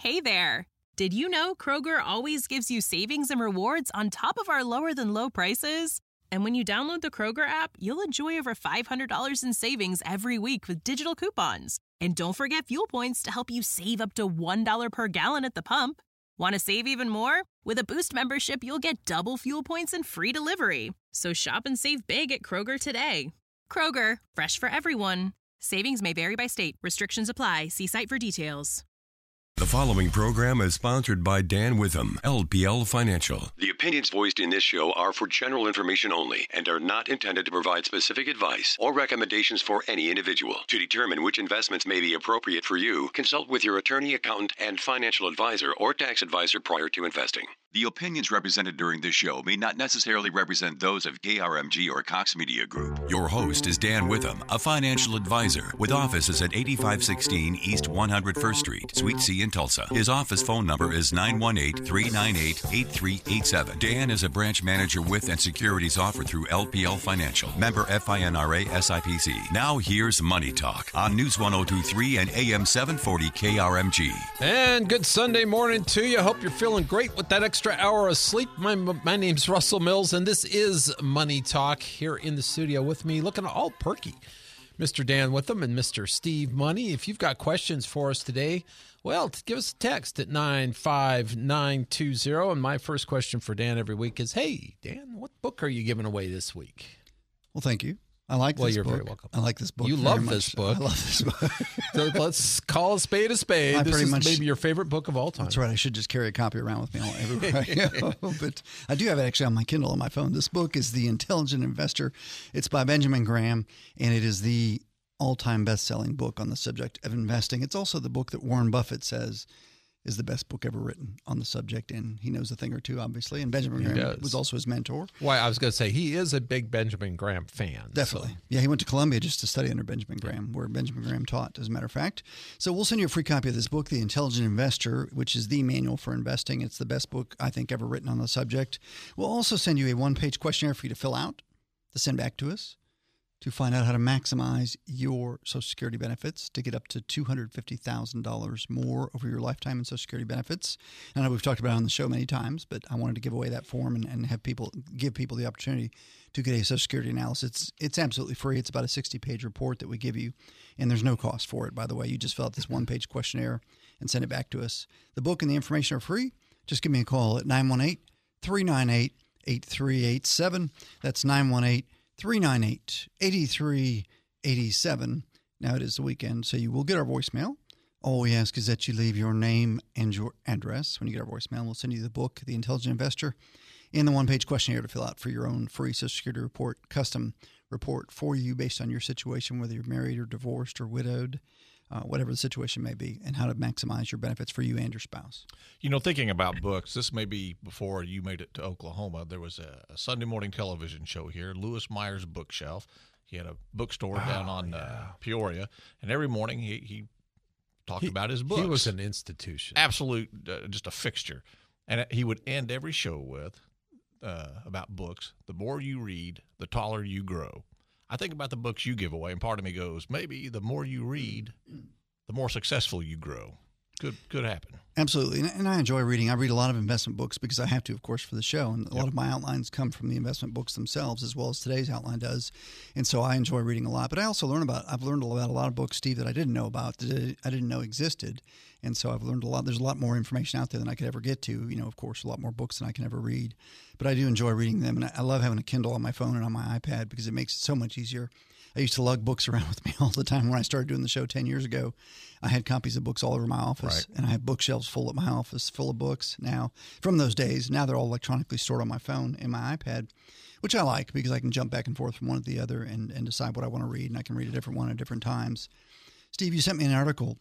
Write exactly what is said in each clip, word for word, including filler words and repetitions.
Hey there! Did you know Kroger always gives you savings and rewards on top of our lower-than-low prices? And when you download the Kroger app, you'll enjoy over five hundred dollars in savings every week with digital coupons. And don't forget fuel points to help you save up to one dollar per gallon at the pump. Want to save even more? With a Boost membership, you'll get double fuel points and free delivery. So shop and save big at Kroger today. Kroger, fresh for everyone. Savings may vary by state. Restrictions apply. See site for details. The following program is sponsored by Dan Witham, L P L Financial. The opinions voiced in this show are for general information only and are not intended to provide specific advice or recommendations for any individual. To determine which investments may be appropriate for you, consult with your attorney, accountant, and financial advisor or tax advisor prior to investing. The opinions represented during this show may not necessarily represent those of K R M G or Cox Media Group. Your host is Dan Witham, a financial advisor with offices at eighty-five sixteen East one hundred first Street, Suite C in Tulsa. His office phone number is nine one eight, three nine eight, eight three eight seven. Dan is a branch manager with and securities offered through L P L Financial. Member FINRA S I P C. Now here's Money Talk on News one oh two point three and A M seven forty K R M G. And good Sunday morning to you. Hope you're feeling great with that extra hour of sleep. My, my name's Russell Mills, and this is Money Talk here in the studio with me, looking all perky. Mister Dan Witham and Mister Steve Money. If you've got questions for us today, well, give us a text at nine five nine two zero. And my first question for Dan every week is, hey, Dan, what book are you giving away this week? Well, thank you. I like well, this you're book. very welcome. I like this book. You very love much. this book. I love this book. So let's call a spade a spade. I this pretty is much, maybe your favorite book of all time. That's right. I should just carry a copy around with me all everywhere I go. But I do have it actually on my Kindle on my phone. This book is The Intelligent Investor. It's by Benjamin Graham, and it is the all-time best-selling book on the subject of investing. It's also the book that Warren Buffett says is the best book ever written on the subject, and he knows a thing or two, obviously. And Benjamin He Graham does. was also his mentor. Why, I was going to say, he is a big Benjamin Graham fan. Definitely. So. Yeah, he went to Columbia just to study under Benjamin Graham, where Benjamin Graham taught, as a matter of fact. So we'll send you a free copy of this book, The Intelligent Investor, which is the manual for investing. It's the best book, I think, ever written on the subject. We'll also send you a one-page questionnaire for you to fill out, to send back to us, to find out how to maximize your Social Security benefits to get up to two hundred fifty thousand dollars more over your lifetime in Social Security benefits. I know we've talked about it on the show many times, but I wanted to give away that form and, and have people give people the opportunity to get a Social Security analysis. It's, it's absolutely free. It's about a sixty-page report that we give you, and there's no cost for it, by the way. You just fill out this one-page questionnaire and send it back to us. The book and the information are free. Just give me a call at nine one eight, three nine eight, eight three eight seven. That's nine one eight, three nine eight, eight three eight seven. Now it is the weekend, so you will get our voicemail. All we ask is that you leave your name and your address. When you get our voicemail, we'll send you the book, The Intelligent Investor, and the one-page questionnaire to fill out for your own free Social Security report, custom report for you based on your situation, whether you're married or divorced or widowed, uh, whatever the situation may be, and how to maximize your benefits for you and your spouse. You know, thinking about books, this may be before you made it to Oklahoma. There was a, a Sunday morning television show here, Lewis Meyer's Bookshelf. He had a bookstore oh, down on yeah. uh, Peoria, and every morning he, he talked he, about his books. He was an institution. Absolute, uh, just a fixture. And he would end every show with uh, about books. The more you read, the taller you grow. I think about the books you give away, and part of me goes, maybe the more you read, the more successful you grow. Could could happen. Absolutely. And, and I enjoy reading. I read a lot of investment books because I have to, of course, for the show. And a yep. lot of my outlines come from the investment books themselves, as well as today's outline does. And so I enjoy reading a lot. But I also learn about, I've learned about a lot of books, Steve, that I didn't know about, that I didn't know existed. And so I've learned a lot. There's a lot more information out there than I could ever get to. You know, of course, a lot more books than I can ever read. But I do enjoy reading them. And I, I love having a Kindle on my phone and on my iPad because it makes it so much easier. I used to lug books around with me all the time when I started doing the show ten years ago. I had copies of books all over my office, right. and I have bookshelves full at my office full of books now. From those days, now they're all electronically stored on my phone and my iPad, which I like because I can jump back and forth from one to the other and, and decide what I want to read, and I can read a different one at different times. Steve, you sent me an article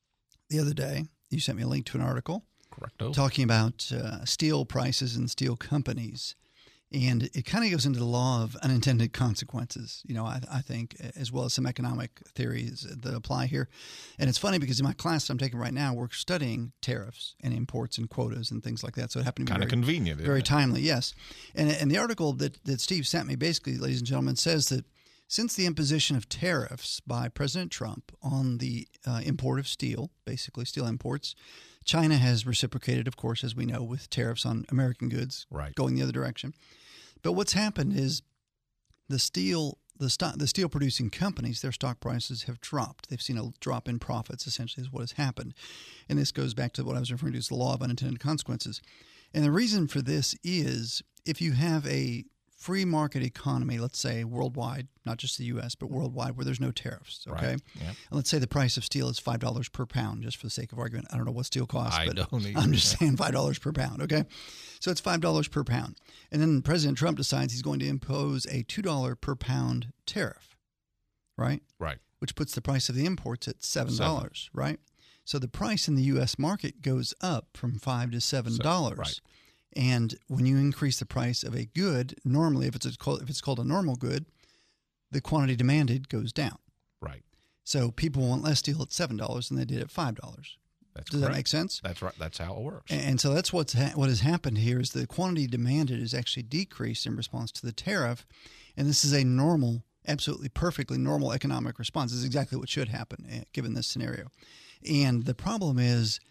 the other day. You sent me a link to an article Correcto. talking about uh, steel prices and steel companies. And it kind of goes into the law of unintended consequences, you know, I, I think, as well as some economic theories that apply here. And it's funny because in my class I'm taking right now, we're studying tariffs and imports and quotas and things like that. So it happened to be kind of very, convenient, very isn't it? timely, yes. And, and the article that, that Steve sent me basically, ladies and gentlemen, says that Since the imposition of tariffs by President Trump on the uh, import of steel, basically steel imports, China has reciprocated, of course, as we know, with tariffs on American goods right. going the other direction. But what's happened is the steel the stock, the steel producing companies, their stock prices have dropped. They've seen a drop in profits, essentially, is what has happened. And this goes back to what I was referring to as the law of unintended consequences. And the reason for this is if you have a free market economy, let's say worldwide, not just the U S, but worldwide, where there's no tariffs, okay? Right. Yep. And let's say the price of steel is five dollars per pound, just for the sake of argument. I don't know what steel costs, I but don't either. I'm just saying five dollars per pound, okay? So it's five dollars per pound. And then President Trump decides he's going to impose a two dollars per pound tariff, right? Right. Which puts the price of the imports at seven dollars, Seven. right? So the price in the U S market goes up from five dollars to seven dollars. So, right. And when you increase the price of a good, normally if it's a, if it's called a normal good, the quantity demanded goes down. Right. So people want less steel at seven dollars than they did at five dollars. That's Does correct. that make sense? That's right. That's how it works. And, and so that's what's ha- what has happened here is the quantity demanded is actually decreased in response to the tariff. And this is a normal, absolutely perfectly normal economic response. This is exactly what should happen uh, given this scenario. And the problem is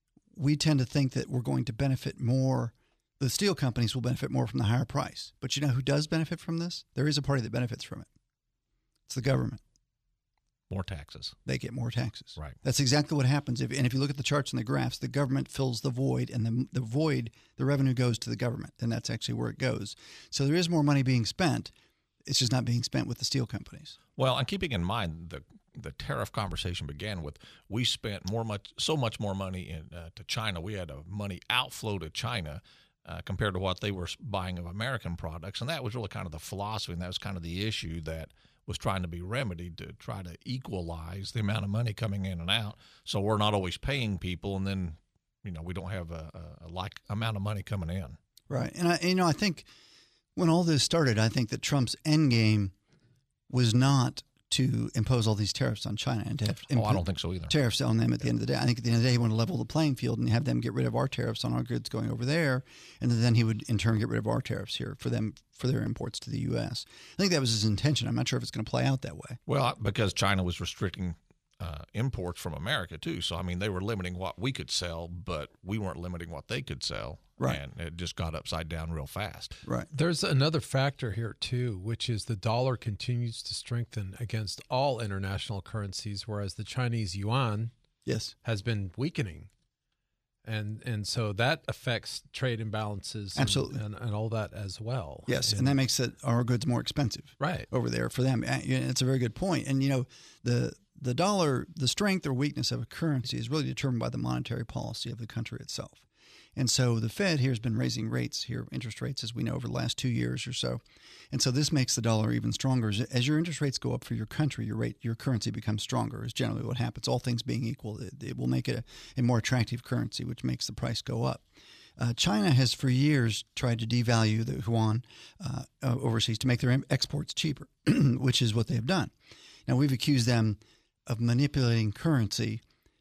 we tend to think that we're going to benefit more. The steel companies will benefit more from the higher price. But you know who does benefit from this? There is a party that benefits from it. It's the government. More taxes. They get more taxes. Right. That's exactly what happens. If, and if you look at the charts and the graphs, the government fills the void, and the, the void, the revenue goes to the government, and that's actually where it goes. So there is more money being spent. It's just not being spent with the steel companies. Well, and keeping in mind the the tariff conversation began with we spent more much so much more money in uh, to China. We had a money outflow to China uh, compared to what they were buying of American products, and that was really kind of the philosophy, and that was kind of the issue that was trying to be remedied to try to equalize the amount of money coming in and out, so we're not always paying people, and then you know we don't have a, a, a like amount of money coming in. Right, and I, you know I think when all this started, I think that Trump's end game was not to impose all these tariffs on China and to have Oh, I don't think so either. tariffs on them at the end of the day. I think at the end of the day, he wanted to level the playing field and have them get rid of our tariffs on our goods going over there, and then he would in turn get rid of our tariffs here for them for their imports to the U S. I think that was his intention. I'm not sure if it's going to play out that way. Well, because China was restricting uh, imports from America too, so I mean they were limiting what we could sell, but we weren't limiting what they could sell. Right. And it just got upside down real fast. Right. There's another factor here, too, which is the dollar continues to strengthen against all international currencies, whereas the Chinese yuan Yes. has been weakening. And and so that affects trade imbalances and, Absolutely. and, and all that as well. Yes, and, and that makes it our goods more expensive. Right. Over there for them. And it's a very good point. And, you know, the the dollar, the strength or weakness of a currency is really determined by the monetary policy of the country itself. And so the Fed here has been raising rates here, interest rates, as we know, over the last two years or so. And so this makes the dollar even stronger. As, as your interest rates go up for your country, your rate, your currency becomes stronger is generally what happens. All things being equal, it, it will make it a, a more attractive currency, which makes the price go up. Uh, China has for years tried to devalue the yuan uh, uh, overseas to make their exports cheaper, which is what they have done. Now, we've accused them of manipulating currency,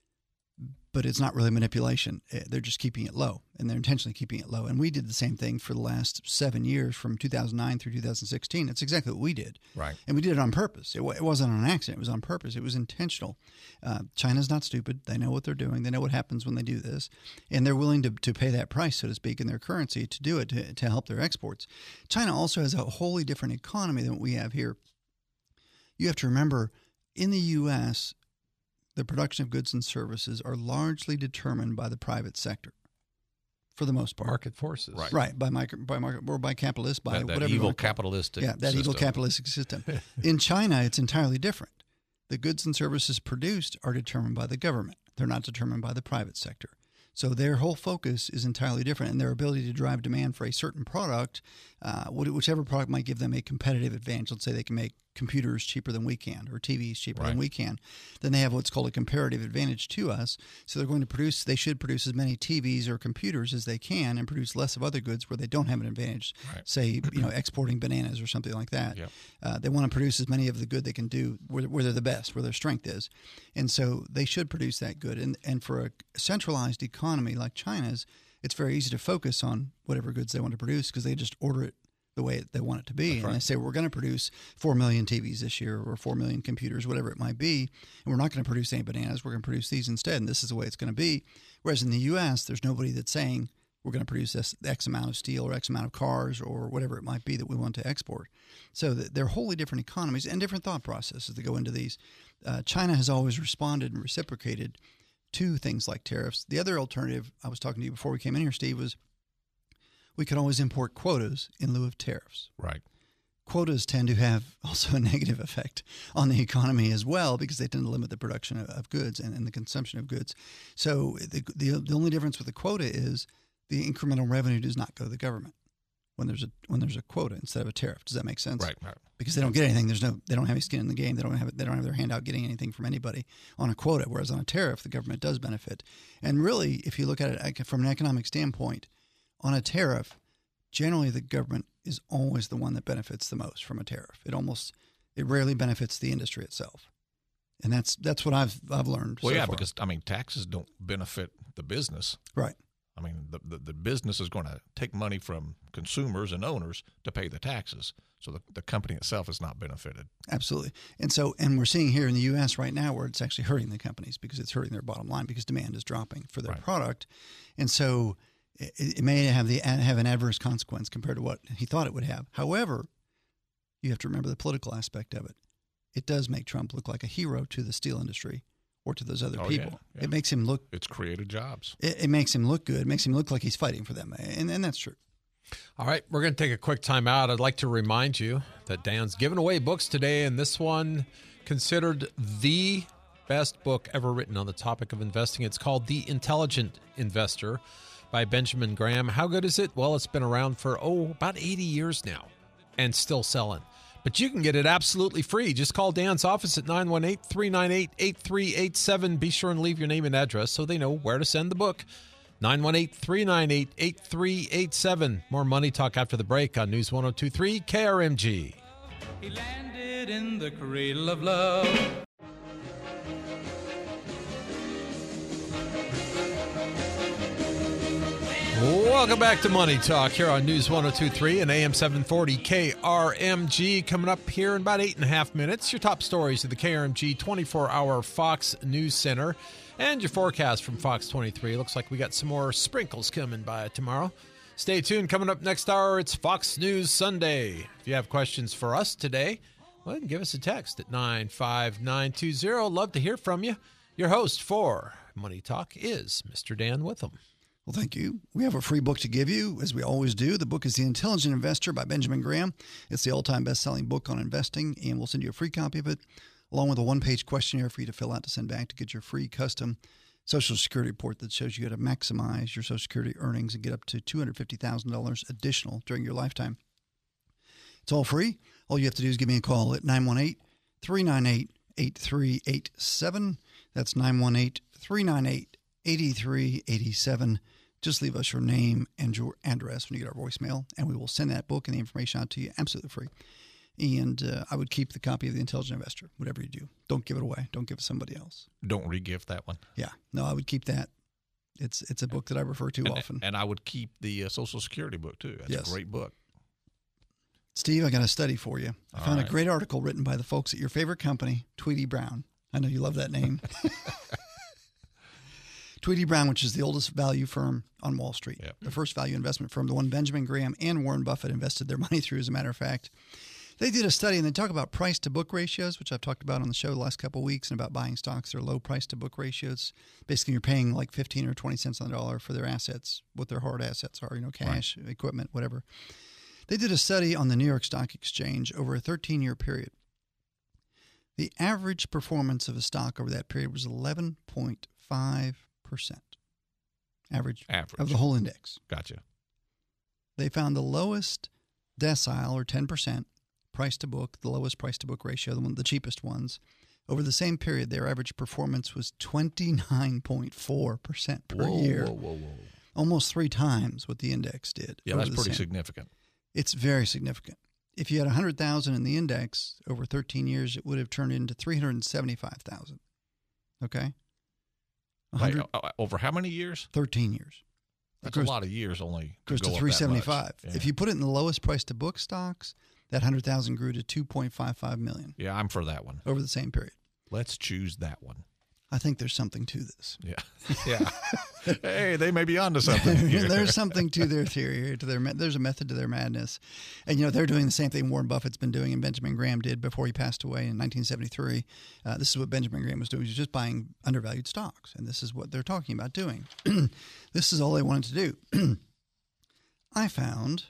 but it's not really manipulation. They're just keeping it low, and they're intentionally keeping it low. And we did the same thing for the last seven years, from two thousand nine through two thousand sixteen. That's exactly what we did. Right. And we did it on purpose. It, w- it wasn't on accident. It was on purpose. It was intentional. Uh, China's not stupid. They know what they're doing. They know what happens when they do this. And they're willing to, to pay that price, so to speak, in their currency to do it, to, to help their exports. China also has a wholly different economy than what we have here. You have to remember, in the U S, the production of goods and services are largely determined by the private sector, for the most part. Market forces. Right. Right, by micro, by market, or by capitalists, by That, that whatever you evil want to call it. capitalistic Yeah, that evil system. capitalistic system. In China, it's entirely different. The goods and services produced are determined by the government. They're not determined by the private sector. So their whole focus is entirely different, and their ability to drive demand for a certain product, uh, whichever product might give them a competitive advantage. Let's say they can make computers cheaper than we can, or T Vs cheaper Right. than we can. Then they have what's called a comparative advantage to us. So they're going to produce, they should produce as many T Vs or computers as they can, and produce less of other goods where they don't have an advantage. Right. Say, you know, exporting bananas or something like that. Yep. Uh, they want to produce as many of the good they can do where, where they're the best, where their strength is. And so they should produce that good. And, and for a centralized economy like China's, it's very easy to focus on whatever goods they want to produce because they just order it the way they want it to be. That's and right. they say, we're going to produce four million T Vs this year or four million computers, whatever it might be. And we're not going to produce any bananas. We're going to produce these instead. And this is the way it's going to be. Whereas in the U S, there's nobody that's saying we're going to produce this X amount of steel or X amount of cars or whatever it might be that we want to export. So they're wholly different economies and different thought processes that go into these. Uh, China has always responded and reciprocated to things like tariffs. The other alternative, I was talking to you before we came in here, Steve, was we could always import quotas in lieu of tariffs. Right. Quotas tend to have also a negative effect on the economy as well because they tend to limit the production of, of goods and, and the consumption of goods. So the, the the only difference with the quota is the incremental revenue does not go to the government when there's a when there's a quota instead of a tariff. Does that make sense? Right. Right. Because they don't get anything. There's no they don't have any skin in the game. They don't have they don't have their hand out getting anything from anybody on a quota. Whereas on a tariff, the government does benefit. And really, if you look at it from an economic standpoint, on a tariff, generally the government is always the one that benefits the most from a tariff. It almost it rarely benefits the industry itself. And that's that's what I've I've learned. Well, so yeah, far. because I mean taxes don't benefit the business. Right. I mean, the, the, the business is going to take money from consumers and owners to pay the taxes. So the, the company itself is not benefited. Absolutely. And so, and we're seeing here in the U S right now where it's actually hurting the companies because it's hurting their bottom line because demand is dropping for their Right. product. And so it, it may have the have an adverse consequence compared to what he thought it would have. However, you have to remember the political aspect of it. It does make Trump look like a hero to the steel industry or to those other Oh, people. yeah, yeah. It makes him look It's created jobs. it, it makes him look good. It makes him look like he's fighting for them. And, and that's true. All right, we're going to take a quick time out. I'd like to remind you that Dan's giving away books today, and this one considered the best book ever written on the topic of investing. It's called The Intelligent Investor by Benjamin Graham. How good is it? Well, it's been around for, oh, about eighty years now and still selling. But you can get it absolutely free. Just call Dan's office at nine one eight, three nine eight, eight three eight seven. Be sure and leave your name and address so they know where to send the book. nine one eight, three nine eight, eight three eight seven. More Money Talk after the break on News one oh two three K R M G. He landed in the cradle of love. Welcome back to Money Talk here on News one oh two three and A M seven forty K R M G. Coming up here in about eight and a half minutes, your top stories of the K R M G twenty-four hour Fox News Center and your forecast from Fox twenty-three. Looks like we got some more sprinkles coming by tomorrow. Stay tuned. Coming up next hour, it's Fox News Sunday. If you have questions for us today, well, give us a text at nine five nine two zero. Love to hear from you. Your host for Money Talk is Mister Dan Witham. Well, thank you. We have a free book to give you, as we always do. The book is The Intelligent Investor by Benjamin Graham. It's the all-time best-selling book on investing, and we'll send you a free copy of it, along with a one-page questionnaire for you to fill out to send back to get your free custom Social Security report that shows you how to maximize your Social Security earnings and get up to two hundred fifty thousand dollars additional during your lifetime. It's all free. All you have to do is give me a call at nine one eight, three nine eight, eight three eight seven. That's nine one eight, three nine eight, eight three eight seven. Just leave us your name and your address when you get our voicemail, and we will send that book and the information out to you absolutely free. And uh, I would keep the copy of The Intelligent Investor, whatever you do. Don't give it away. Don't give it to somebody else. Don't re-gift that one. Yeah. No, I would keep that. It's it's a book that I refer to and, often. And I would keep the uh, Social Security book, too. That's Yes. a great book. Steve, I got a study for you. I All found right. a great article written by the folks at your favorite company, Tweedy Brown. I know you love that name. Tweedy Brown, which is the oldest value firm on Wall Street, Yep. the first value investment firm, the one Benjamin Graham and Warren Buffett invested their money through, as a matter of fact. They did a study, and they talk about price-to-book ratios, which I've talked about on the show the last couple of weeks, and about buying stocks that are low price-to-book ratios. Basically, you're paying like fifteen or twenty cents on the dollar for their assets, what their hard assets are, you know, cash, right. equipment, whatever. They did a study on the New York Stock Exchange over a thirteen-year period. The average performance of a stock over that period was eleven point five percent. Average, Average. of the whole index. Gotcha. They found the lowest decile, or ten percent, price to book, the lowest price to book ratio, the one, the cheapest ones. Over the same period, their average performance was twenty-nine point four percent per whoa, year. Whoa, whoa, whoa. Almost three times what the index did. Yeah, over that's the pretty same. significant. It's very significant. If you had one hundred thousand in the index over thirteen years, it would have turned into three hundred seventy-five thousand. Okay? Wait, uh, over how many years? thirteen years. That's a lot of years only. Goes to three seventy-five. Yeah. If you put it in the lowest price to book stocks, that one hundred thousand grew to two point five five million. Yeah, I'm for that one. Over the same period. Let's choose that one. I think there's something to this. Yeah. Yeah. Hey, they may be onto something here. There's something to their theory, to their there's a method to their madness. And, you know, they're doing the same thing Warren Buffett's been doing and Benjamin Graham did before he passed away in nineteen seventy-three. Uh, this is what Benjamin Graham was doing. He was just buying undervalued stocks. And this is what they're talking about doing. This is all they wanted to do. I found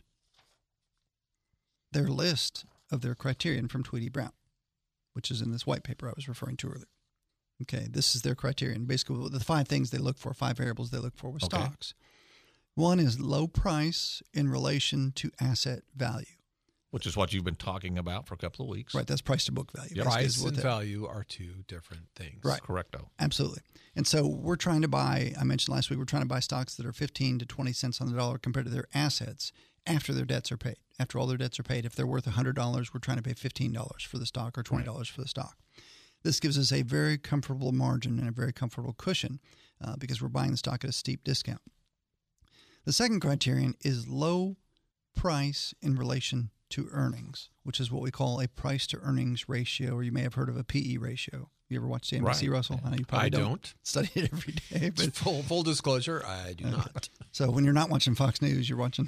their list of their criterion from Tweedy Brown, which is in this white paper I was referring to earlier. Okay, this is their criterion. Basically, the five things they look for, five variables they look for with okay. stocks. One is low price in relation to asset value. Which is what you've been talking about for a couple of weeks. Right, that's price to book value. Yep. Price and value are two different things. Right. Correcto. Absolutely. And so we're trying to buy, I mentioned last week, we're trying to buy stocks that are fifteen to twenty cents on the dollar compared to their assets after their debts are paid. After all their debts are paid, if they're worth one hundred dollars, we're trying to pay fifteen dollars for the stock or twenty dollars right. for the stock. This gives us a very comfortable margin and a very comfortable cushion uh, because we're buying the stock at a steep discount. The second criterion is low price in relation to earnings, which is what we call a price to earnings ratio, or you may have heard of a P E ratio. You ever watch C N B C, right. Russell? I know you probably I don't. don't. Study it every day. But full, full disclosure, I do not. So when you're not watching Fox News, you're watching...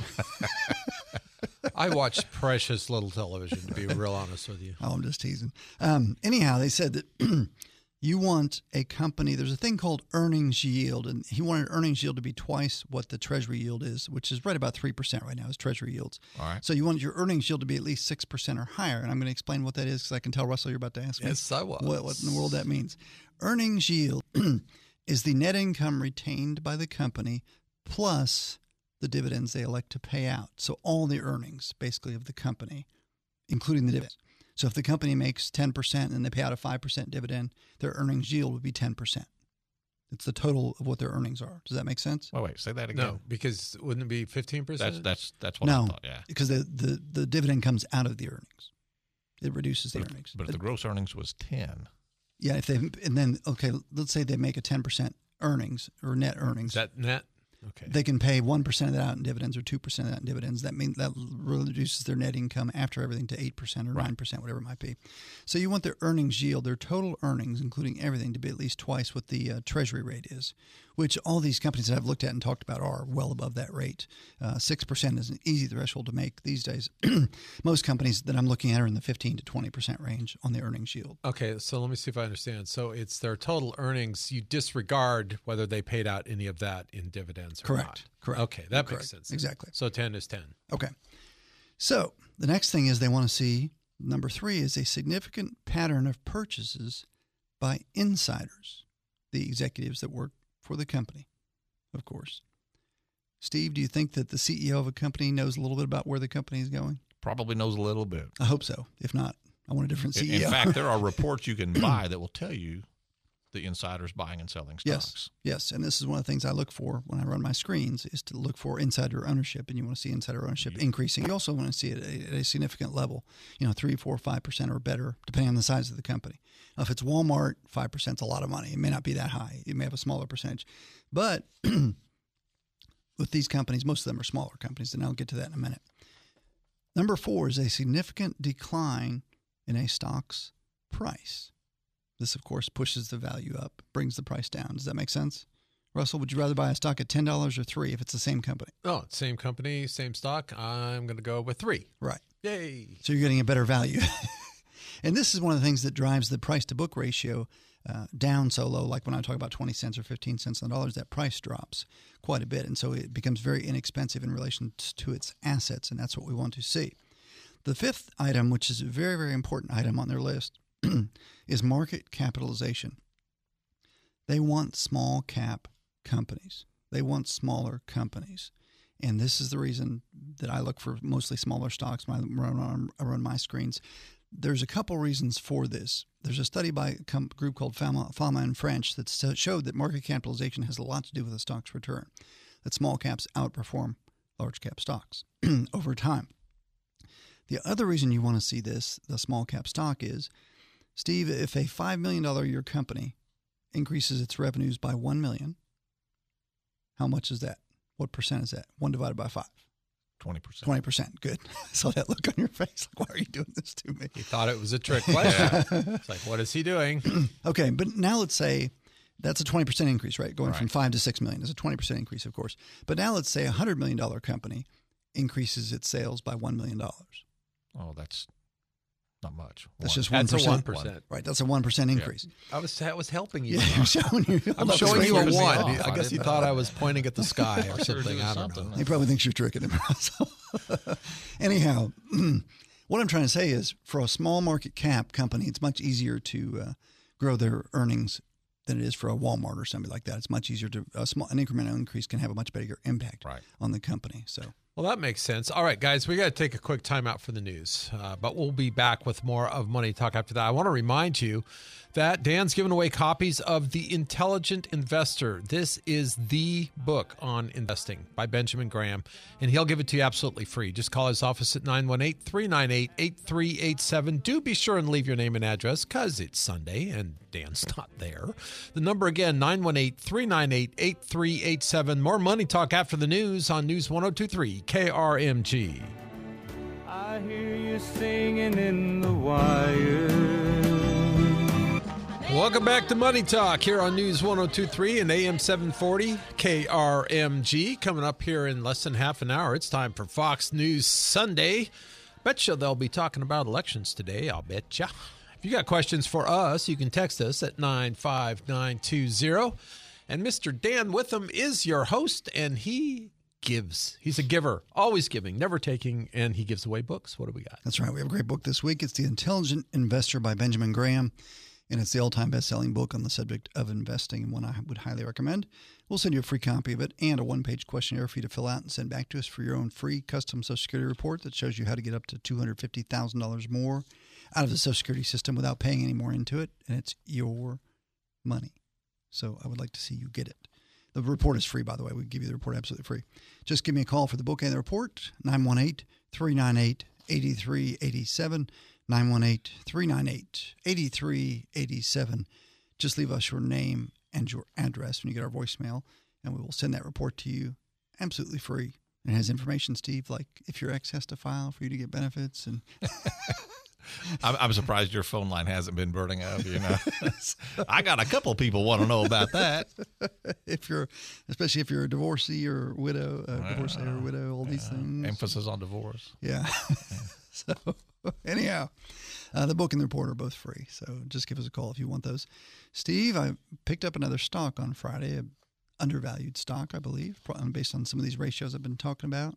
I watch precious little television, to be real honest with you. Oh, I'm just teasing. Um, anyhow, they said that you want a company, there's a thing called earnings yield, and he wanted earnings yield to be twice what the Treasury yield is, which is right about three percent right now is Treasury yields. All right. So you want your earnings yield to be at least six percent or higher, and I'm going to explain what that is because I can tell, Russell, you're about to ask me. Yes, I was. What, what in the world that means. Earnings yield is the net income retained by the company plus the dividends they elect to pay out. So all the earnings, basically, of the company, including the dividends. So if the company makes ten percent and they pay out a five percent dividend, their earnings yield would be ten percent. It's the total of what their earnings are. Does that make sense? Wait, wait, say that again. No, because wouldn't it be fifteen percent? That's that's that's what no, I thought, yeah. because the, the, the dividend comes out of the earnings. It reduces the but earnings. If, but if the gross earnings was ten. Yeah, if they and then, okay, let's say they make a ten percent earnings or net earnings. Is that net? Okay. They can pay one percent of that out in dividends or two percent of that in dividends. That means that reduces their net income after everything to eight percent or right. nine percent, whatever it might be. So you want their earnings yield, their total earnings, including everything, to be at least twice what the uh, Treasury rate is, which all these companies that I've looked at and talked about are well above that rate. Uh, six percent is an easy threshold to make these days. Most companies that I'm looking at are in the fifteen to twenty percent range on the earnings yield. Okay, so let me see if I understand. So it's their total earnings. You disregard whether they paid out any of that in dividends or Correct. not. Correct. Okay, that Correct. makes sense. Exactly. So ten is ten. Okay. So the next thing is they want to see, number three, is a significant pattern of purchases by insiders, the executives that work for the company, of course. Steve, do you think that the C E O of a company knows a little bit about where the company is going? Probably knows a little bit. I hope so. If not, I want a different C E O. In, in fact, there are reports you can buy that will tell you the insiders buying and selling stocks. Yes, yes. And this is one of the things I look for when I run my screens is to look for insider ownership, and you want to see insider ownership Yeah. increasing. You also want to see it at a significant level, you know, three, four, five percent or better, depending on the size of the company. Now, if it's Walmart, five percent is a lot of money. It may not be that high. It may have a smaller percentage. But with these companies, most of them are smaller companies, and I'll get to that in a minute. Number four is a significant decline in a stock's price. This, of course, pushes the value up, brings the price down. Does that make sense? Russell, would you rather buy a stock at ten dollars or three if it's the same company? Oh, same company, same stock. I'm going to go with three. Right. Yay. So you're getting a better value. And this is one of the things that drives the price to book ratio uh, down so low. Like when I talk about twenty cents or fifteen cents on the dollars, that price drops quite a bit. And so it becomes very inexpensive in relation to its assets. And that's what we want to see. The fifth item, which is a very, very important item on their list, is market capitalization. They want small cap companies. They want smaller companies. And this is the reason that I look for mostly smaller stocks when I run, I run my screens. There's a couple reasons for this. There's a study by a group called Fama, Fama and French that showed that market capitalization has a lot to do with a stock's return, that small caps outperform large cap stocks over time. The other reason you want to see this, the small cap stock, is, Steve, if a five million dollars a year company increases its revenues by one million dollars, how much is that What percent is that? One divided by five. twenty percent. twenty percent. Good. I saw that look on your face. Like, why are you doing this to me? He thought it was a trick question. It's like, what is he doing? Okay, but now let's say that's a twenty percent increase, right? Going Right. from five to six million is a twenty percent increase, of course. But now let's say a one hundred million dollars company increases its sales by one million dollars. Oh, that's not much. That's One. just one That's percent. a one percent. Right, that's a one percent increase. I was that was helping you. Yeah, I'm showing you. I'm Hold up, showing it's you a right here. one. off. I I guess he didn't thought know. I was pointing at the sky or They were something. doing I don't something. know. He probably thinks you're tricking him. So, anyhow, what I'm trying to say is for a small market cap company, it's much easier to uh, grow their earnings than it is for a Walmart or somebody like that. It's much easier to a small an incremental increase can have a much bigger impact Right. on the company. So. Well, that makes sense. All right, guys, we got to take a quick time out for the news, uh, but we'll be back with more of Money Talk after that. I want to remind you that Dan's giving away copies of The Intelligent Investor. This is the book on investing by Benjamin Graham, and he'll give it to you absolutely free. Just call his office at nine one eight, three nine eight, eight three eight seven. Do be sure and leave your name and address because it's Sunday and Dan's not there. The number again, nine one eight, three nine eight, eight three eight seven. More Money Talk after the news on News one oh two point three K R M G. I hear you singing in the wire. Welcome back to Money Talk here on News one oh two point three and A M seven forty K R M G. Coming up here in less than half an hour, it's time for Fox News Sunday. Betcha they'll be talking about elections today, I'll betcha. If you got questions for us, you can text us at nine five nine two zero. And Mister Dan Witham is your host, and he gives. He's a giver, always giving, never taking, and he gives away books. What do we got? That's right. We have a great book this week. It's The Intelligent Investor by Benjamin Graham, and it's the all-time best-selling book on the subject of investing, and one I would highly recommend. We'll send you a free copy of it and a one-page questionnaire for you to fill out and send back to us for your own free custom Social Security report that shows you how to get up to two hundred fifty thousand dollars more out of the Social Security system without paying any more into it, and it's your money. So I would like to see you get it. The report is free, by the way. We give you the report absolutely free. Just give me a call for the book and the report, nine one eight, three nine eight, eight three eight seven, nine one eight, three nine eight, eight three eight seven. Just leave us your name and your address when you get our voicemail, and we will send that report to you absolutely free. And it has information, Steve, like if your ex has to file for you to get benefits. And I'm, I'm surprised your phone line hasn't been burning up. You know, I got a couple people want to know about that. if you're, especially if you're a divorcee or widow, uh, divorcee or widow, all these things. Emphasis on divorce. Yeah. So anyhow, uh, the book and the report are both free. So just give us a call if you want those. Steve, I picked up another stock on Friday, a undervalued stock, I believe, based on some of these ratios I've been talking about.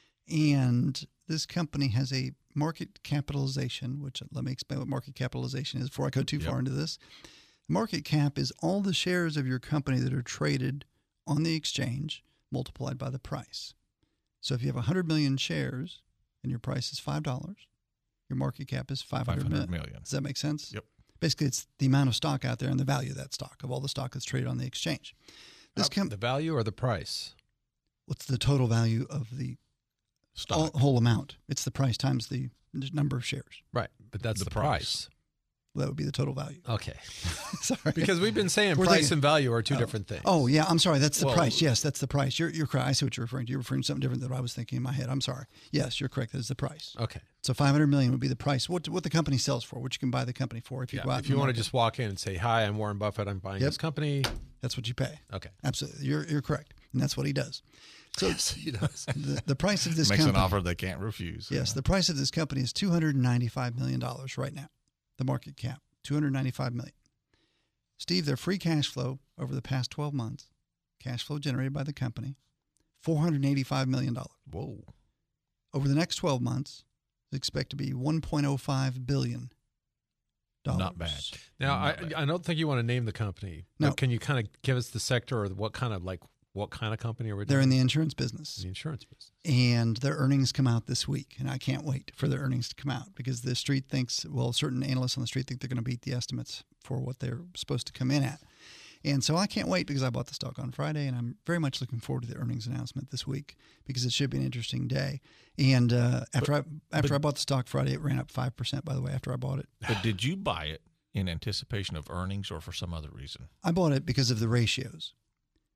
And this company has a market capitalization, which let me explain what market capitalization is before I go too Yep. far into this. Market cap is all the shares of your company that are traded on the exchange multiplied by the price. So if you have one hundred million shares and your price is five dollars, your market cap is five hundred million. million. Does that make sense? Yep. Basically, it's the amount of stock out there and the value of that stock, of all the stock that's traded on the exchange. This Uh, com- the value or the price? What's the total value of the Stock. all, whole amount? It's the price times the number of shares. Right, but that's The the, price. price. That would be the total value. Okay. Sorry. Because we've been saying We're price thinking- and value are two oh. different things. Oh, yeah. I'm sorry. That's the Well- price. Yes, that's the price. You're, you're correct. I see what you're referring to. You're referring to something different than what I was thinking in my head. I'm sorry. Yes, you're correct. That is the price. Okay. So five hundred million would be the price. What what the company sells for, what you can buy the company for if you Yeah, go out. if in you the want to market. just walk in and say, hi, I'm Warren Buffett, I'm buying Yep. this company. That's what you pay. Okay. Absolutely. You're you're correct. And that's what he does. So Yes, he does. the, the price of this Makes company. an offer they can't refuse. Yes, the price of this company is two hundred ninety-five million dollars right now. The market cap, two hundred ninety-five million dollars. Steve, their free cash flow over the past twelve months, cash flow generated by the company, four hundred eighty-five million dollars. Whoa. Over the next twelve months, they expect to be one point oh five billion dollars. Not bad. Now, I, Not bad. I don't think you want to name the company. No. But can you kind of give us the sector or what kind of like what kind of company are we They're in talking the about? insurance business. the insurance business. And their earnings come out this week. And I can't wait for their earnings to come out because the street thinks, well, certain analysts on the street think they're going to beat the estimates for what they're supposed to come in at. And so I can't wait because I bought the stock on Friday, and I'm very much looking forward to the earnings announcement this week because it should be an interesting day. And uh, after But- I after but- I bought the stock Friday, it ran up five percent, by the way, after I bought it. But did you buy it in anticipation of earnings or for some other reason? I bought it because of the ratios.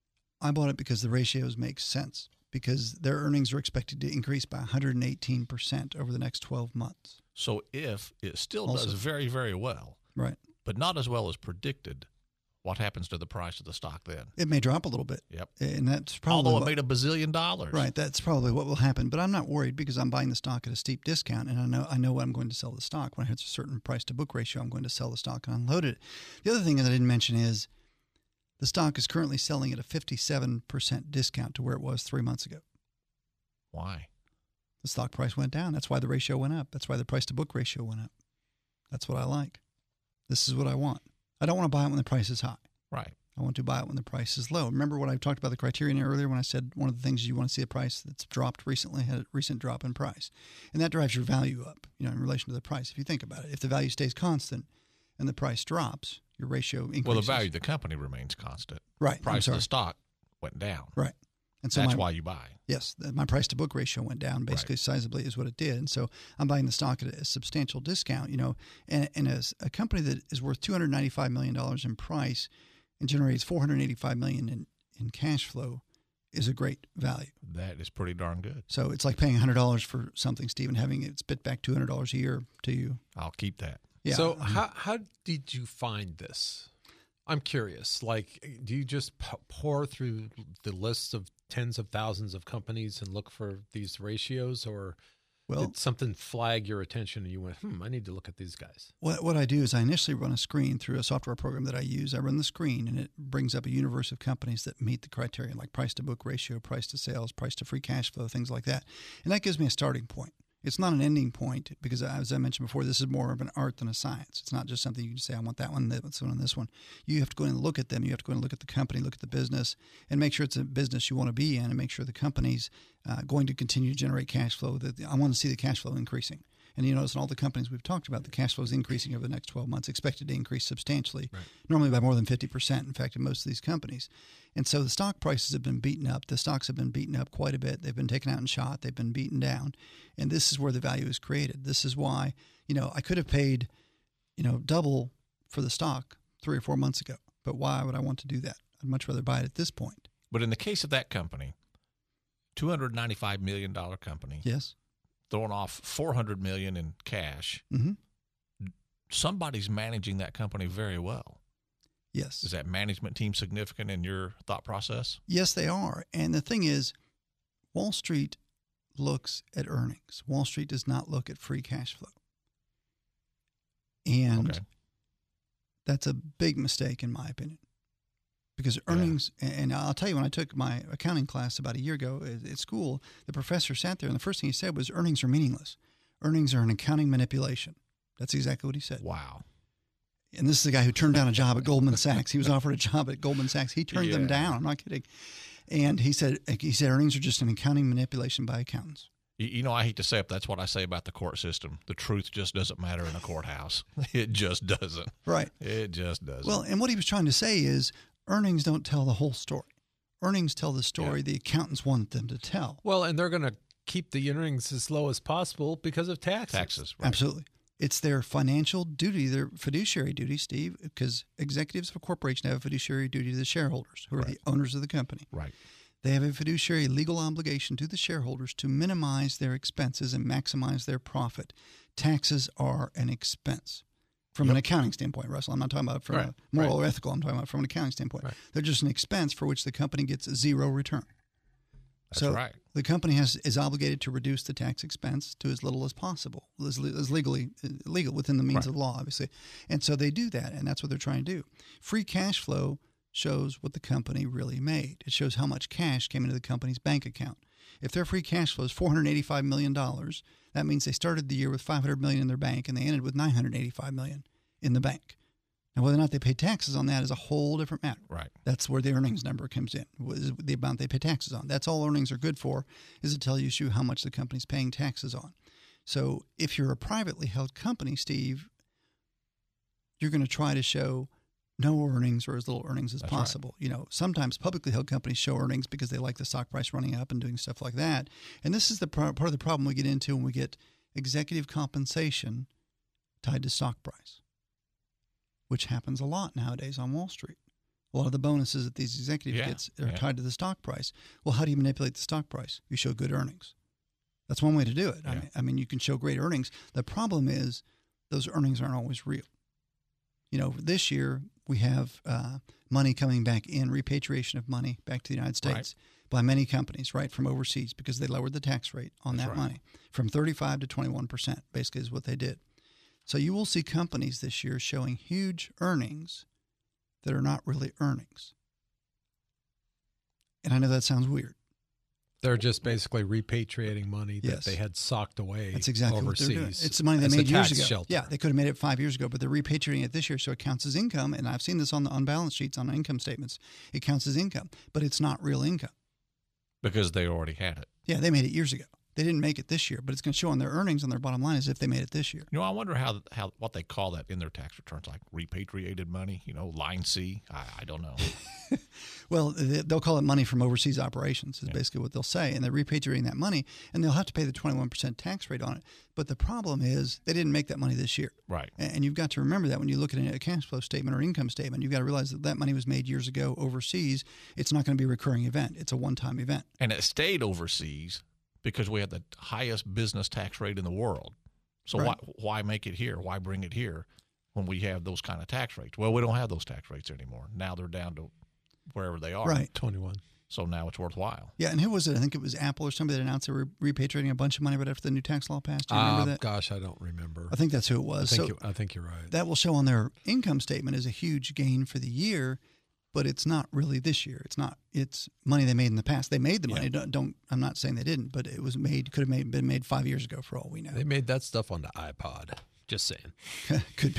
I bought it because the ratios make sense, because their earnings are expected to increase by one hundred eighteen percent over the next twelve months. So if it still Also- does very, very well, Right. but not as well as predicted, what happens to the price of the stock then? It may drop a little bit. Yep. And that's probably Although it what- made a bazillion dollars. Right, that's probably what will happen. But I'm not worried because I'm buying the stock at a steep discount, and I know I know what I'm going to sell the stock. When it hits a certain price to book ratio, I'm going to sell the stock and unload it. The other thing that I didn't mention is the stock is currently selling at a fifty-seven percent discount to where it was three months ago. Why? The stock price went down. That's why the ratio went up. That's why the price to book ratio went up. That's what I like. This is what I want. I don't want to buy it when the price is high. Right. I want to buy it when the price is low. Remember what I talked about the criterion earlier when I said one of the things you want to see a price that's dropped recently, had a recent drop in price. And that drives your value up, you know, in relation to the price. If you think about it, if the value stays constant and the price drops, your ratio increases. Well, the value of the company remains constant. Right. Price I'm of the sorry. stock went down. Right. And so That's my, why you buy. Yes, the- my price to book ratio went down basically sizably is what it did. And so I'm buying the stock at a substantial discount, you know, and, and as a company that is worth two hundred ninety-five million dollars in price and generates four hundred eighty-five million dollars in, in cash flow is a great value. That is pretty darn good. So it's like paying one hundred dollars for something, Steve, and having it spit back two hundred dollars a year to you. I'll keep that. Yeah. So how how did you find this? I'm curious. Like, do you just p- pour through the lists of tens of thousands of companies and look for these ratios, or Well, did something flag your attention and you went, hmm, I need to look at these guys? what what I do is I initially run a screen through a software program that I use. I run the screen, and it brings up a universe of companies that meet the criteria, like price to book ratio, price to sales, price to free cash flow, things like that. And that gives me a starting point. It's not an ending point because, as I mentioned before, this is more of an art than a science. It's not just something you can say, I want that one, this one, and this one. You have to go in and look at them. You have to go in and look at the company, look at the business, and make sure it's a business you want to be in, and make sure the company's uh, going to continue to generate cash flow. That I want to see the cash flow increasing. And you notice in all the companies we've talked about, the cash flow is increasing over the next twelve months, expected to increase substantially, right. Normally by more than fifty percent, in fact, in most of these companies. And so the stock prices have been beaten up. The stocks have been beaten up quite a bit. They've been taken out and shot. They've been beaten down. And this is where the value is created. This is why, you know, I could have paid, you know, double for the stock three or four months ago. But why would I want to do that? I'd much rather buy it at this point. But in the case of that company, two hundred ninety-five million dollars company, Yes. throwing off four hundred million dollars in cash, Mm-hmm. somebody's managing that company very well. Yes. Is that management team significant in your thought process? Yes, they are. And the thing is, Wall Street looks at earnings. Wall Street does not look at free cash flow. And Okay. that's a big mistake, in my opinion. Because earnings, and I'll tell you, when I took my accounting class about a year ago at, at school, the professor sat there, and the first thing he said was, earnings are meaningless. Earnings are an accounting manipulation. That's exactly what he said. Wow. And this is a guy who turned down a job at Goldman Sachs. He was offered a job at Goldman Sachs. He turned them Yeah. down. I'm not kidding. And he said, he said, earnings are just an accounting manipulation by accountants. You, you know, I hate to say it, but that's what I say about the court system. The truth just doesn't matter in a courthouse. It just doesn't. Right. It just doesn't. Well, and what he was trying to say is earnings don't tell the whole story. Earnings tell the story Yeah. the accountants want them to tell. Well, and they're going to keep the earnings as low as possible because of taxes. taxes. Right. Absolutely. It's their financial duty, their fiduciary duty, Steve, because executives of a corporation have a fiduciary duty to the shareholders, who are Right. the owners of the company. Right. They have a fiduciary legal obligation to the shareholders to minimize their expenses and maximize their profit. Taxes are an expense from an accounting standpoint, Russell. I'm not talking about from Right. a moral Right. or ethical. I'm talking about from an accounting standpoint. Right. They're just an expense for which the company gets zero return. That's so right. the company has is obligated to reduce the tax expense to as little as possible, as, le- as legally legal within the means Right. of law, obviously. And so they do that, and that's what they're trying to do. Free cash flow shows what the company really made. It shows how much cash came into the company's bank account. If their free cash flow is four hundred eighty-five million dollars, that means they started the year with five hundred million dollars in their bank, and they ended with nine hundred eighty-five million dollars in the bank. Now, whether or not they pay taxes on that is a whole different matter. Right. That's where the earnings number comes in, is the amount they pay taxes on. That's all earnings are good for, is to tell you how much the company's paying taxes on. So if you're a privately held company, Steve, you're going to try to show no earnings or as little earnings as That's possible. You know, sometimes publicly held companies show earnings because they like the stock price running up and doing stuff like that. And this is the part of the problem we get into when we get executive compensation tied to stock price, which happens a lot nowadays on Wall Street. A lot of the bonuses that these executives Yeah, get are yeah. tied to the stock price. Well, how do you manipulate the stock price? You show good earnings. That's one way to do it. I Yeah. mean, I mean, you can show great earnings. The problem is those earnings aren't always real. You know, this year we have uh, money coming back in, repatriation of money back to the United States by many companies, right, from overseas because they lowered the tax rate on That's that right. money from thirty-five to twenty-one percent, basically is what they did. So you will see companies this year showing huge earnings that are not really earnings. And I know that sounds weird. They're just basically repatriating money that Yes. they had socked away That's exactly overseas. what they're doing. It's the money they As a made years tax ago. shelter. Yeah, they could have made it five years ago, but they're repatriating it this year, so it counts as income. And I've seen this on the on balance sheets, on income statements. It counts as income, but it's not real income. Because they already had it. Yeah, they made it years ago. They didn't make it this year, but it's going to show on their earnings on their bottom line as if they made it this year. You know, I wonder how how what they call that in their tax returns, like repatriated money. You know, line C. I, I don't know. Well, they- they'll call it money from overseas operations is Yeah. basically what they'll say. And they're repatriating that money, and they'll have to pay the twenty-one percent tax rate on it. But the problem is they didn't make that money this year. Right. And you've got to remember that when you look at a cash flow statement or income statement, you've got to realize that that money was made years ago overseas. It's not going to be a recurring event. It's a one-time event. And it stayed overseas because we had the highest business tax rate in the world. So Right. why why make it here? Why bring it here when we have those kind of tax rates? Well, we don't have those tax rates anymore. Now they're down to wherever they are. Right. twenty-one. So now it's worthwhile. Yeah, and who was it? I think it was Apple or somebody that announced they were repatriating a bunch of money right after the new tax law passed. Do you remember Uh, that? gosh, I don't remember. I think that's who it I was. think, So you, I think you're right. that will show on their income statement as a huge gain for the year, but it's not really this year. It's not. It's money they made in the past. They made the money. Yeah. Don't, don't. I'm not saying they didn't, but it was made. Could have made, been made five years ago for all we know. They made that stuff on the iPod. Just saying. Could be.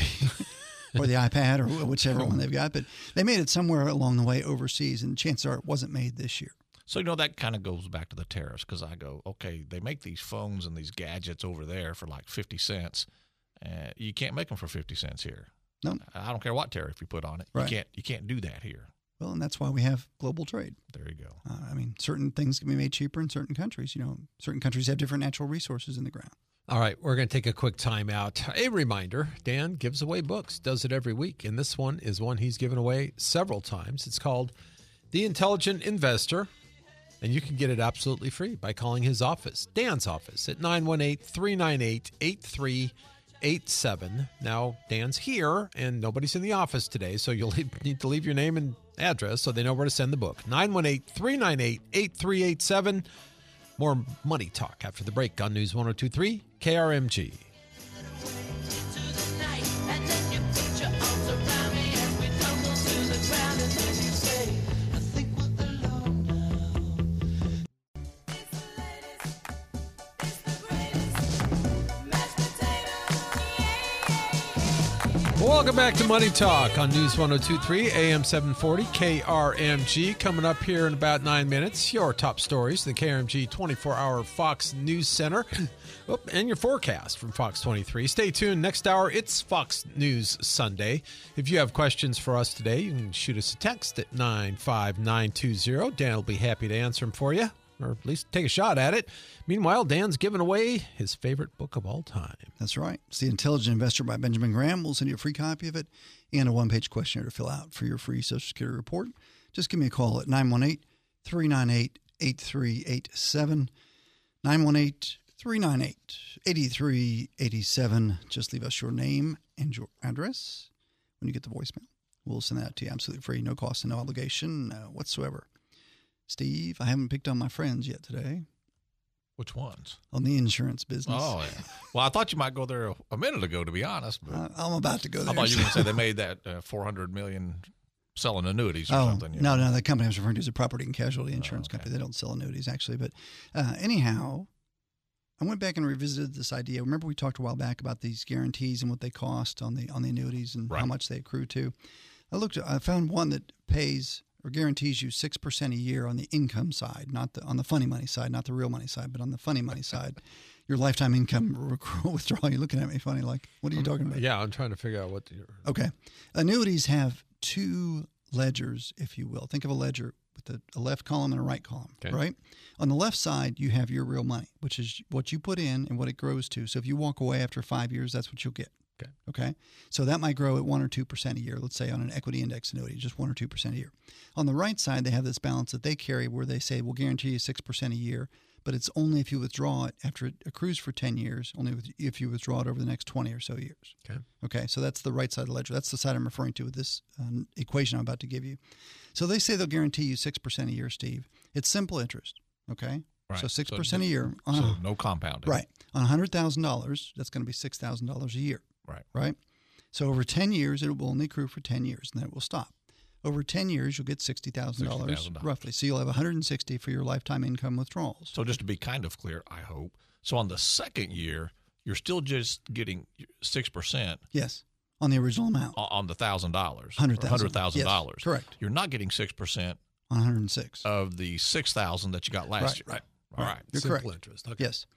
Or the iPad or whichever one they've got. But they made it somewhere along the way overseas, and chances are it wasn't made this year. So, you know, that kind of goes back to the tariffs because I go, okay, they make these phones and these gadgets over there for like fifty cents. Uh, you can't make them for fifty cents here. No. I don't care what tariff you put on it. Right. You can't, you can't do that here. Well, and that's why we have global trade. There you go. Uh, I mean, certain things can be made cheaper in certain countries. You know, certain countries have different natural resources in the ground. All right, we're going to take a quick time out. A reminder, Dan gives away books, does it every week, and this one is one he's given away several times. It's called The Intelligent Investor, and you can get it absolutely free by calling his office, Dan's office, at nine one eight, three nine eight, eight three eight seven. Now, Dan's here, and nobody's in the office today, so you'll need to leave your name and address so they know where to send the book. nine one eight, three nine eight, eight three eight seven. More money talk after the break on News one oh two point three K R M G. Welcome back to Money Talk on News one oh two point three A M seven forty K R M G. Coming up here in about nine minutes, your top stories, the K R M G twenty-four hour Fox News Center, oh, and your forecast from Fox twenty-three. Stay tuned. Next hour, it's Fox News Sunday. If you have questions for us today, you can shoot us a text at nine five nine two zero. Dan will be happy to answer them for you, or at least take a shot at it. Meanwhile, Dan's giving away his favorite book of all time. That's right. It's The Intelligent Investor by Benjamin Graham. We'll send you a free copy of it and a one-page questionnaire to fill out for your free Social Security report. Just give me a call at nine one eight, three nine eight, eight three eight seven, nine one eight, three nine eight, eight three eight seven. Just leave us your name and your address when you get the voicemail. We'll send that to you absolutely free, no cost and no obligation uh, whatsoever. Steve, I haven't picked on my friends yet today Which ones? on the insurance business. Oh, yeah. Well, I thought you might go there a, a minute ago, to be honest. But Uh, I'm about to go there. I thought you were going to say they made that uh, four hundred million dollars selling annuities or Oh, something. you no, know. no, the company I was referring to is a property and casualty insurance okay. company. They don't sell annuities, actually. But uh, anyhow, I went back and revisited this idea. Remember we talked a while back about these guarantees and what they cost on the on the annuities and how Right. much they accrue to. I looked. I found one that pays or guarantees you six percent a year on the income side, not the on the funny money side, not the real money side, but on the funny money side. Your lifetime income withdrawal. You're looking at me funny, like, what are you talking about? Yeah, I'm trying to figure out what you're... Okay. Annuities have two ledgers, if you will. Think of a ledger with a, a left column and a right column, Okay. right? On the left side, you have your real money, which is what you put in and what it grows to. So if you walk away after five years, that's what you'll get. Okay. Okay. So that might grow at one or two percent a year, let's say on an equity index annuity, just one or two percent a year. On the right side, they have this balance that they carry where they say, we'll guarantee you six percent a year, but it's only if you withdraw it after it accrues for ten years, only if you withdraw it over the next twenty or so years. Okay. Okay. So that's the right side of the ledger. That's the side I'm referring to with this um, equation I'm about to give you. So they say they'll guarantee you six percent a year, Steve. It's simple interest. Okay. Right. So six So percent a year. On So a, no compounding. right. On one hundred thousand dollars, that's going to be six thousand dollars a year. Right. Right. So over ten years, it will only accrue for ten years, and then it will stop. Over ten years, you'll get sixty thousand dollars sixty thousand dollars roughly. So you'll have one hundred sixty for your lifetime income withdrawals. So just to be kind of clear, I hope. So on the second year, you're still just getting six percent Yes. On the original amount. on the one thousand dollars. one hundred thousand dollars. one hundred thousand dollars. Yes, correct. You're not getting six percent On one hundred six. of the six thousand dollars that you got last Right, year. right, All right. right. You're Simple correct. interest. Okay. Yes.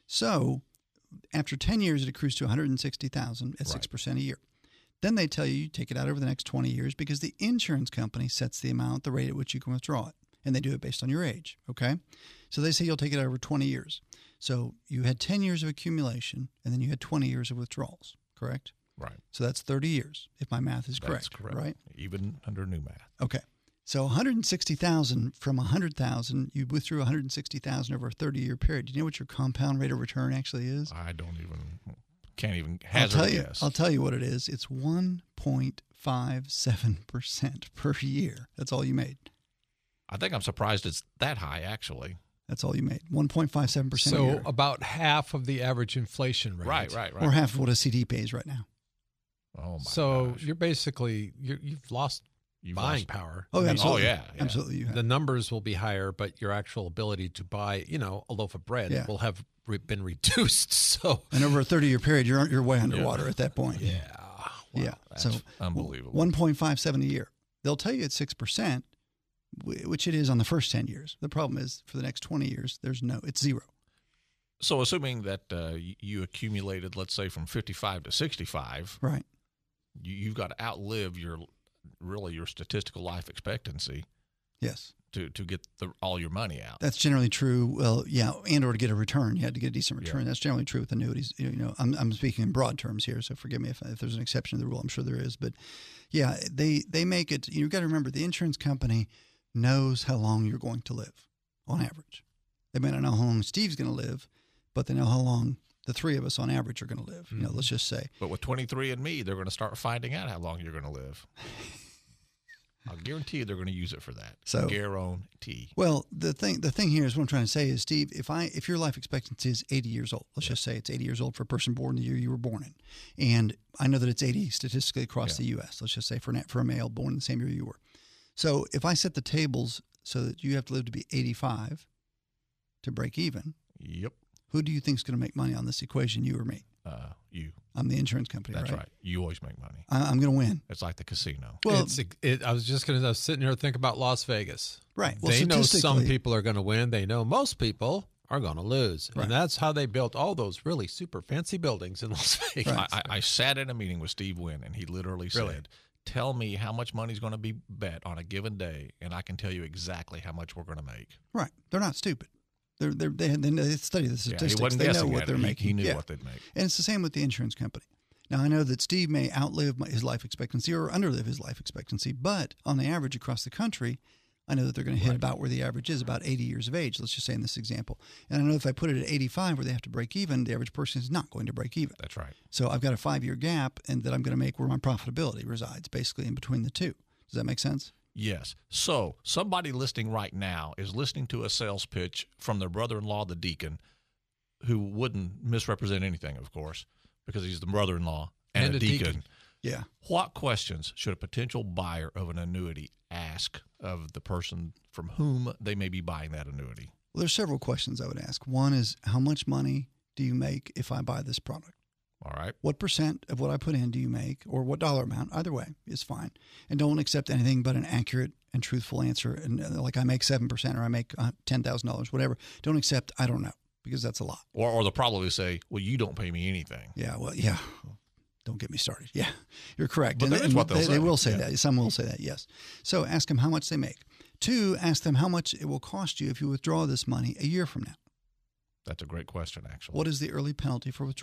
So after ten years, it accrues to one hundred sixty thousand dollars at six percent a year. Then they tell you you take it out over the next twenty years because the insurance company sets the amount, the rate at which you can withdraw it. And they do it based on your age, okay? So they say you'll take it out over twenty years. So you had ten years of accumulation, and then you had twenty years of withdrawals, correct? Right. So that's thirty years, if my math is correct. That's correct. Right? Even under new math. Okay. So one hundred sixty thousand from one hundred thousand, you withdrew one hundred sixty thousand over a thirty-year period. Do you know what your compound rate of return actually is? I don't even, can't even I'll hazard tell a you. guess. I'll tell you what it is. It's one point five seven percent per year. That's all you made. I think I'm surprised it's that high, actually. That's all you made. one point five seven percent a So year. about half of the average inflation rate. Right, right, right. Or half of what a C D pays right now. Oh, my So gosh. you're basically you're, you've lost You've buying lost- power. Oh, I mean, absolutely. yeah, yeah. Absolutely. You have. The numbers will be higher, but your actual ability to buy, you know, a loaf of bread Yeah. will have re- been reduced. So And over a thirty-year period, you're you're way underwater at that point. yeah, Yeah. That's So unbelievable. one point five seven a year. They'll tell you it's six percent, which it is on the first ten years. The problem is for the next twenty years, there's no, it's zero. So assuming that uh, y- you accumulated, let's say, from fifty-five to sixty-five, Right. you, you've got to outlive your really your statistical life expectancy Yes. to, to get the, all your money out. That's generally true. Well, yeah, and or to get a return, you had to get a decent return. Yeah. That's generally true with annuities. You know, I'm I'm speaking in broad terms here, so forgive me if, if there's an exception to the rule. I'm sure there is, but yeah, they they make it. You've got to remember the insurance company knows how long you're going to live, on average. They may not know how long Steve's going to live, but they know how long the three of us on average are going to live. You know, let's just say. But with twenty-three and me, they're going to start finding out how long you're going to live. I'll guarantee you they're going to use it for that. So- guarantee. Well, the thing the thing here is what I'm trying to say is, Steve, if I if your life expectancy is eighty years old, let's just say it's eighty years old for a person born the year you were born in, and I know that it's eighty statistically across Yeah. the U S. Let's just say for an, for a male born in the same year you were. So if I set the tables so that you have to live to be eighty-five to break even, Yep. who do you think is going to make money on this equation, you or me? Uh, you. I'm the insurance company, That's right? right. You always make money. I, I'm going to win. It's like the casino. Well, it's it, I was just going to. I was sitting here thinking about Las Vegas. right. Well, They know some statistically- people are going to win. They know most people are going to lose, Right. and that's how they built all those really super fancy buildings in Las Vegas. Right. I, I, I sat in a meeting with Steve Wynn, and he literally said, Really? tell me how much money's going to be bet on a given day, and I can tell you exactly how much we're going to make. Right. They're not stupid. They're, they're, they they study the Yeah, statistics. he wasn't they know guessing what at they're it. He- making. He knew Yeah. what they'd make. And it's the same with the insurance company. Now, I know that Steve may outlive my, his life expectancy or underlive his life expectancy, but on the average across the country, I know that they're going to hit Right. about where the average is, about eighty years of age, let's just say in this example. And I know if I put it at eighty-five where they have to break even, the average person is not going to break even. That's right. So I've got a five-year gap and that I'm going to make where my profitability resides, basically in between the two. Does that make sense? Yes. So somebody listening right now is listening to a sales pitch from their brother-in-law, the deacon, who wouldn't misrepresent anything, of course, because he's the brother-in-law and, And a, a deacon. deacon. Yeah. What questions should a potential buyer of an annuity ask of the person from whom they may be buying that annuity? Well, there's several questions I would ask. One is, how much money do you make if I buy this product? All right. What percent of what I put in do you make, or what dollar amount? Either way is fine. And don't accept anything but an accurate and truthful answer. And uh, like I make seven percent or I make uh, ten thousand dollars, whatever. Don't accept, I don't know, because that's a lot. Or, or they'll probably say, well, you don't pay me anything. Yeah, well, yeah. Don't get me started. Yeah, you're correct. But and that is and what they'll they, say. they will say Yeah. that. Some will say that, yes. So ask them how much they make. Two, ask them how much it will cost you if you withdraw this money a year from now. That's a great question, actually. What is the early penalty for withdrawal?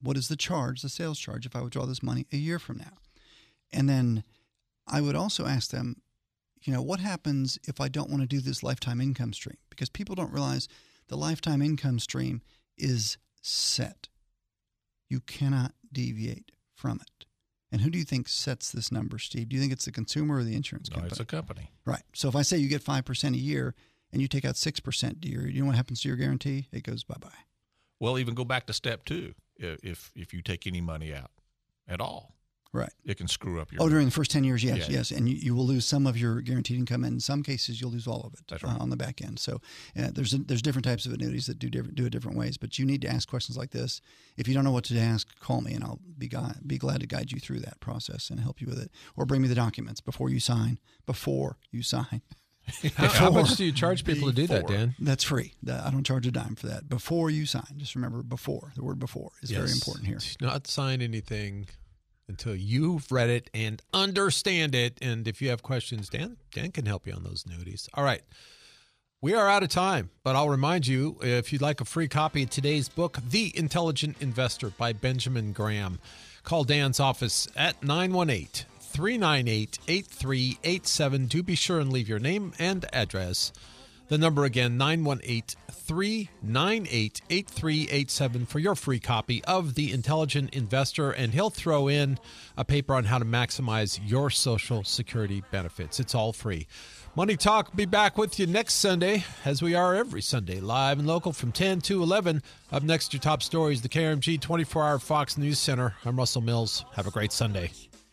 what is the charge, the sales charge, if I withdraw this money a year from now? And then I would also ask them, you know, what happens if I don't want to do this lifetime income stream? Because people don't realize the lifetime income stream is set. You cannot deviate from it. And who do you think sets this number, Steve? Do you think it's the consumer or the insurance No, company? it's a company. Right. So if I say you get five percent a year and you take out six percent a year, you know what happens to your guarantee? It goes bye-bye. Well, even go back to step two. If if you take any money out at all, right, it can screw up your. Oh, during the first ten years, yes, yeah. yes, and you, you will lose some of your guaranteed income, and in some cases, you'll lose all of it. That's right. uh, on the back end. So uh, there's a, there's different types of annuities that do different do it different ways, but you need to ask questions like this. If you don't know what to ask, call me, and I'll be gui- be glad to guide you through that process and help you with it, or bring me the documents before you sign. Before you sign. How, how much do you charge people to do that, Before. Dan? That's free. I don't charge a dime for that. Before you sign, just remember before. The word before is very Yes. important here. Do not sign anything until you've read it and understand it. And if you have questions, Dan, Dan can help you on those annuities. All right. We are out of time, but I'll remind you, if you'd like a free copy of today's book, The Intelligent Investor by Benjamin Graham, call Dan's office at nine one eight, three nine eight, eight three eight seven. Do be sure and leave your name and address. The number again, nine one eight, three nine eight, eight three eight seven for your free copy of The Intelligent Investor, and he'll throw in a paper on how to maximize your Social Security benefits. It's all free. Money Talk will be back with you next Sunday, as we are every Sunday, live and local from ten to eleven. Up next, your top stories, the K R M G twenty-four hour Fox News Center. I'm Russell Mills. Have a great Sunday.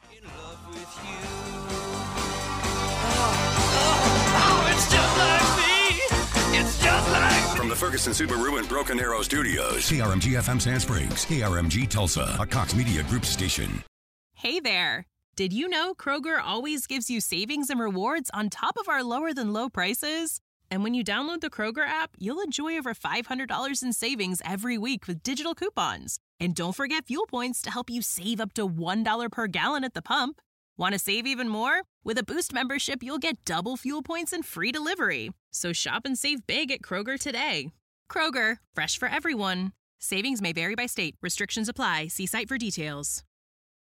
From the Ferguson Subaru and Broken Arrow Studios, K R M G F M Sand Springs, K R M G Tulsa, a Cox Media Group station. Hey there. Did you know Kroger always gives you savings and rewards on top of our lower than low prices? And when you download the Kroger app, you'll enjoy over five hundred dollars in savings every week with digital coupons. And don't forget fuel points to help you save up to one dollar per gallon at the pump. Want to save even more? With a Boost membership, you'll get double fuel points and free delivery. So shop and save big at Kroger today. Kroger, fresh for everyone. Savings may vary by state. Restrictions apply. See site for details.